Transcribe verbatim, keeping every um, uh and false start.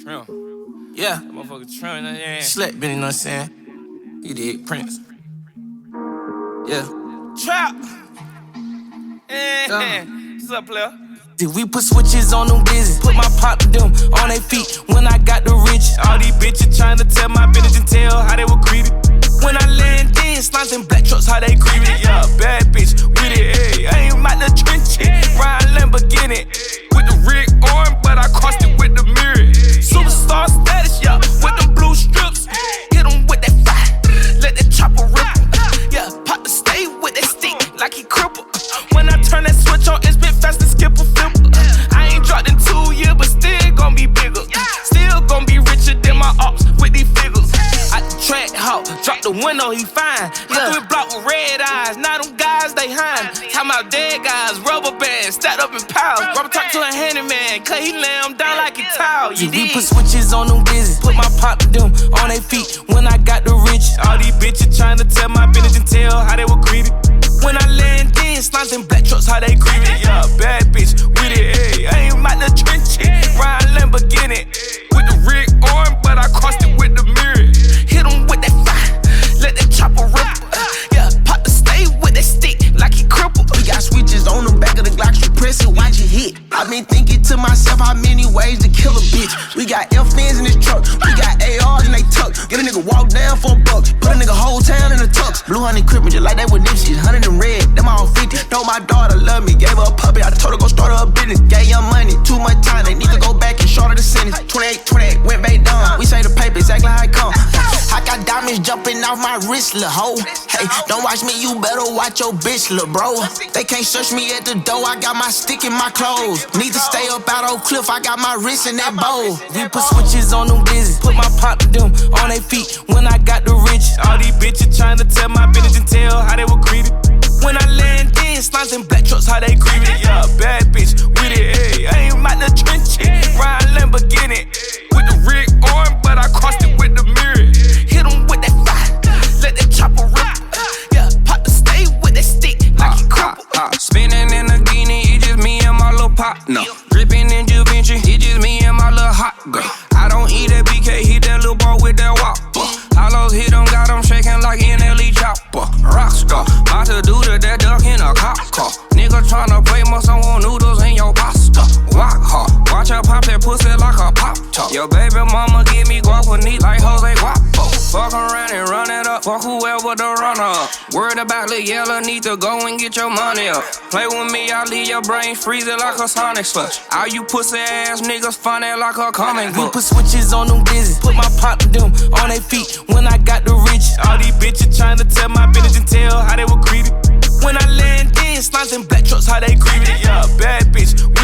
Real. Yeah. That motherfucker Trump, yeah. Slap Benny, you know what I'm saying? He did, Prince. Yeah. Trap! Yeah. Yeah. What's up, player? Did we put switches on them bitches? Put my pop them on their feet when I got the riches. All these bitches tryna tell my business and tell how they were greedy. When I land in, slimes and black trucks, how they creep it. Yeah, bad bitch with it, ayy. I ain't about to trench it. Ryan Lamborghini with the rig on, but I crossed it with the mirror. Superstar status, yeah, with them blue strips. Hit them with that fire, let that chopper rip. Yeah, pop the stay with that stick like he crippled. When I turn that switch on, it's been fast and skip a flip. I ain't dropped in two years, but still gon' be bigger. Still gon' be richer than my ops with these figures. I track hawk, drop the window, he fine. Yeah. Three block with red eyes, now them guys they hide. Talking about dead guys, rubber bands, stacked up in piles. Rubber talk to a handyman, cause he lay them down like a towel. You we put switches on them bitches, put my pop them on their feet when I got the riches. All these bitches tryna tell my business and tell how they were greedy. When I land in, slimes and black trucks, how they creep it. Yeah, bad bitch with it, ayy. I ain't about to trench it. Ryan Lamborghini with the rig on, but I crossed it with the mirror. Hit him with that fire, let that chopper rip. Uh, yeah, pop the stay with that stick like he crippled. We got switches on the back of the Glock, you press it, watch it hit. I been thinking to myself how many ways to kill a bitch. We got F-Fins in this truck, we got A Rs in they tuck. Get a nigga walk down for a buck, put a nigga whole town in the tux. Blue honey crippin' just like that with Nipsey, hundred and red, them all fifty. Know my daughter love me, gave her a puppy, I told her go start her a business. Gave young money, too much time, they need to go back and shorter the sentence. twenty-eight, twenty-eight, went back down. We say the paper exactly how it come. I got diamonds jumping off my wrist, lil' hoe. Hey, don't watch me, you better watch your bitch, lil' bro. They can't search me at the door, I got my stick in my clothes. Need to stay up out Oak Cliff, I got my wrist in that bowl. We put switches on them bitches, put my pop them on their feet when I got the riches. All these bitches tryna tell my business and tell how they were greedy. When I land in, slimes and black trucks, how they creep it. Yeah, bad bitch with it, ayy. I ain't about to trench it. Ryan Lamborghini with the rig on, but I crossed it with the mirror. Hit him with that fire, let that chopper rip. Uh, yeah, pop the stay with that stick like he crippled. Uh, uh, spinning in a guinea, it just me and my little partner. Dripping in Givenchy, it just me and my little hot girl. I don't eat that B K, hit that little boy with that whopper. Hollows hit him, got him shaking like N L E chopper. Rockstar, about to do the that duck in a cop car. Nigga tryna play my son want noodles in your pasta. Walk hard, watch her pop that pussy like a pop top. Your baby mama give me guap with neat like Jose Guapo. Fuck around and run it up, fuck whoever the runner up. Worried about the yellow, need to go and get your money up. Play with me, I leave your brain freezing like a Sonic slush. All you pussy ass niggas funny like a comic book. We put switches on them bitches, put my pop them on their feet when I got the riches. All these bitches tryna tell my business and tell how they were greedy. When I land in, slimes and black trucks, how they creep it. Yeah, bad bitch